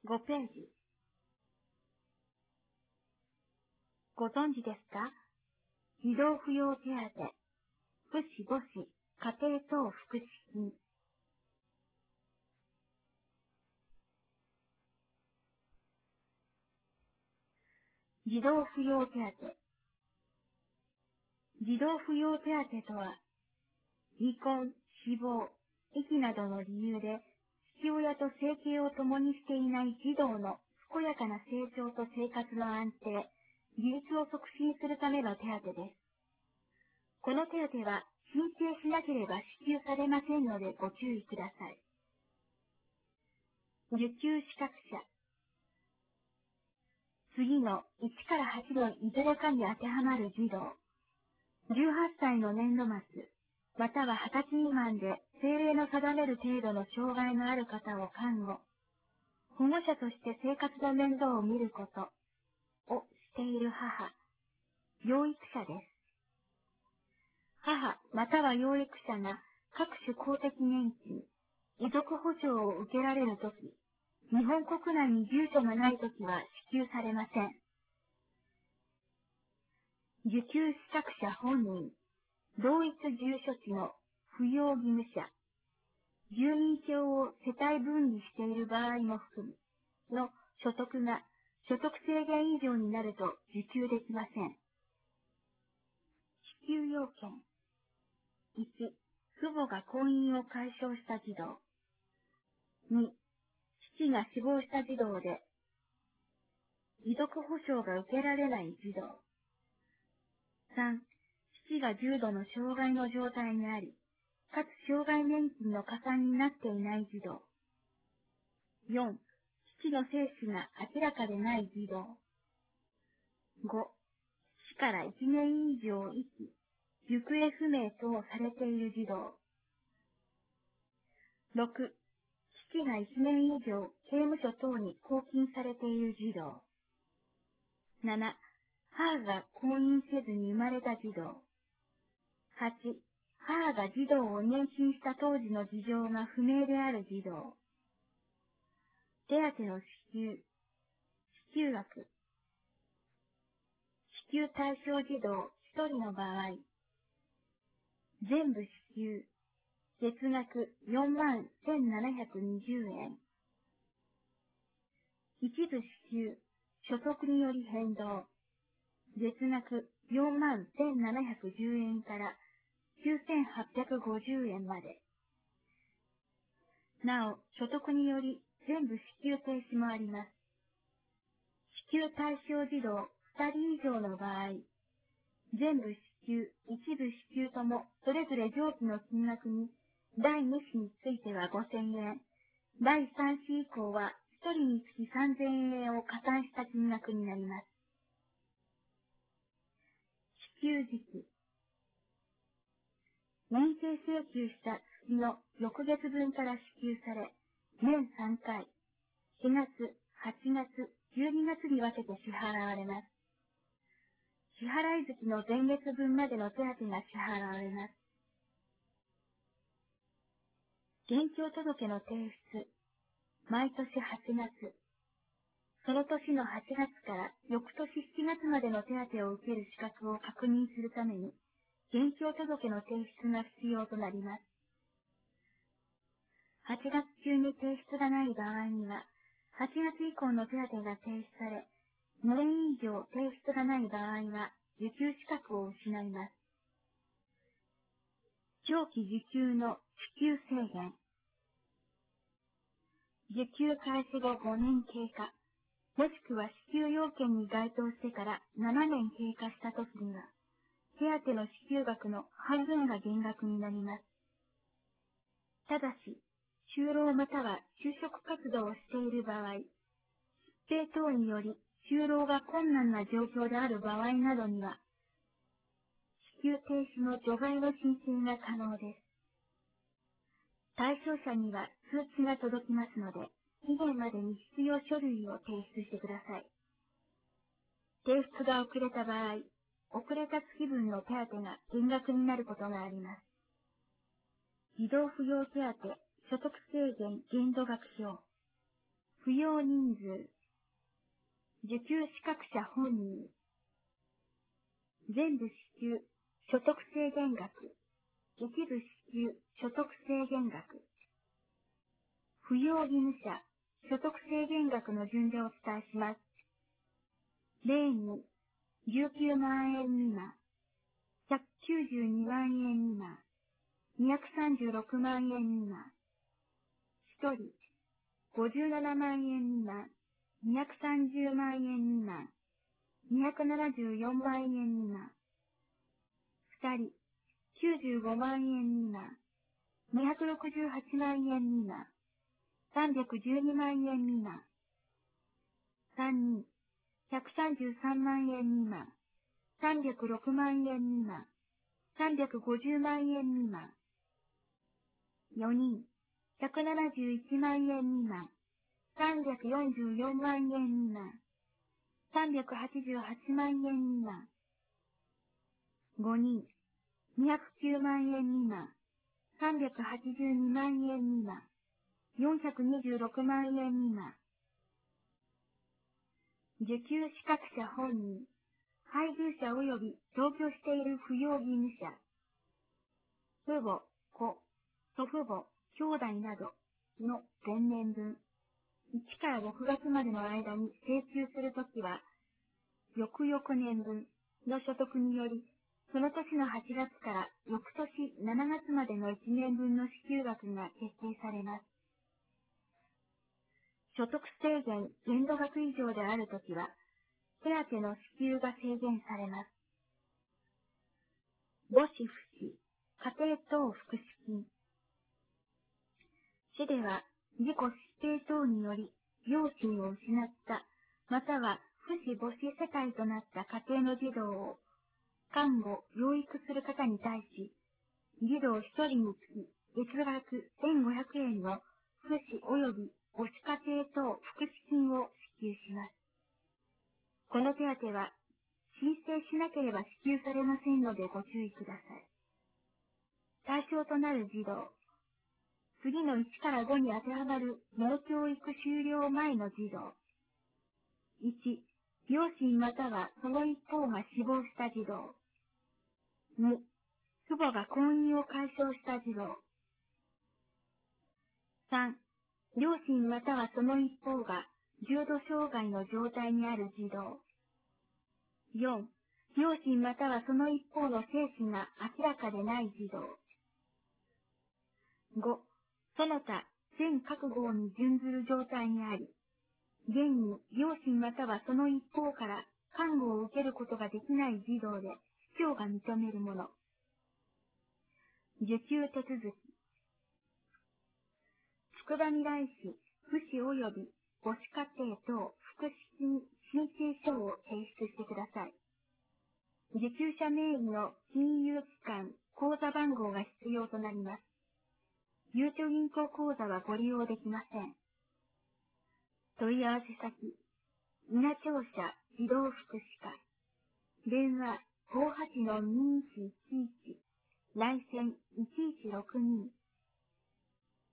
5ページ。ご存知ですか？児童扶養手当、福祉母子、家庭等福祉金。児童扶養手当。児童扶養手当とは、離婚、死亡、遺棄などの理由で、父親と生計を共にしていない児童の健やかな成長と生活の安定、自立を促進するための手当です。この手当は申請しなければ支給されませんのでご注意ください。受給資格者。次の1から8のいずれかに当てはまる児童。18歳の年度末、または20歳未満で政令の定める程度の障害のある方を監護、保護者として生活の面倒を見ることをしている母、養育者です。母または養育者が各種公的年金、遺族保障を受けられるとき、日本国内に住所がないときは支給されません。受給資格者本人、同一住所地の扶養義務者、住民票を世帯分離している場合も含むの所得が所得制限以上になると受給できません。支給要件。1、父母が婚姻を解消した児童。2、父が死亡した児童で、遺族保障が受けられない児童。3、父が重度の障害の状態にあり、かつ障害年金の加算になっていない児童。4、父の生死が明らかでない児童。5、父から1年以上生き、行方不明とされている児童。6、父が1年以上刑務所等に拘禁されている児童。7、母が婚姻せずに生まれた児童。8、母が児童を妊娠した当時の事情が不明である児童。手当の支給。支給額。支給対象児童1人の場合。全部支給。月額41,720円。一部支給。所得により変動。月額41,710円から9,850円まで。なお、所得により全部支給停止もあります。支給対象児童2人以上の場合、全部支給、一部支給ともそれぞれ上記の金額に、第2子については5,000円、第3子以降は1人につき3,000円を加算した金額になります。支給時期。年生請求した月の翌月分から支給され、年3回、4月、8月、12月に分けて支払われます。支払い月の前月分までの手当が支払われます。現況届の提出。毎年8月。その年の8月から翌年7月までの手当を受ける資格を確認するために、現況届の提出が必要となります。8月中に提出がない場合には、8月以降の手当が停止され、2年以上提出がない場合は、受給資格を失います。長期受給の支給制限。受給開始後5年経過、もしくは支給要件に該当してから7年経過したときには、手当の支給額の半分が減額になります。ただし、就労または就職活動をしている場合、疾病等により就労が困難な状況である場合などには、支給停止の除外の申請が可能です。対象者には通知が届きますので、期限までに必要書類を提出してください。提出が遅れた場合、遅れた月分の手当が減額になることがあります。児童扶養手当所得制限限度額表。扶扶養人数、受給資格者本人、全部支給、所得制限額、一部支給、所得制限額、扶養義務者、所得制限額の順でお伝えします。例に、19万円未満、192万円未満、236万円未満、1人、57万円未満、230万円未満、274万円未満、2人、95万円未満、268万円未満、312万円未満、3人、133万円未満、306万円未満、350万円未満、4人、171万円未満、344万円未満、388万円未満、5人、209万円未満、382万円未満、426万円未満、受給資格者本人、配偶者及び同居している扶養義務者、父母、子、祖父母、兄弟などの前年分、1から6月までの間に請求するときは、翌々年分の所得により、その年の8月から翌年7月までの1年分の支給額が決定されます。所得制限限度額以上であるときは、手当の支給が制限されます。母子父子、家庭等福祉金。市では、自己疾病等により、両親を失った、または父子母子世帯となった家庭の児童を、看護、養育する方に対し、児童1人につき、月額1500円の父子及び母子家庭等福祉金を支給します。この手当は、申請しなければ支給されませんのでご注意ください。対象となる児童。次の1から5に当てはまる農教育終了前の児童。1、両親またはその一方が死亡した児童。2、父母が婚姻を解消した児童。3、両親またはその一方が重度障害の状態にある児童。4、両親またはその一方の生死が明らかでない児童。5、その他、全各号に準ずる状態にあり、現に両親またはその一方から看護を受けることができない児童で、司教が認めるもの。受給手続き。つくばみらい市、父子及び母子家庭等福祉金申請書を提出してください。受給者名義の金融機関、口座番号が必要となります。ゆうちょ銀行口座はご利用できません。問い合わせ先、稲庁舎児童福祉課。電話、58-2111、来線1162。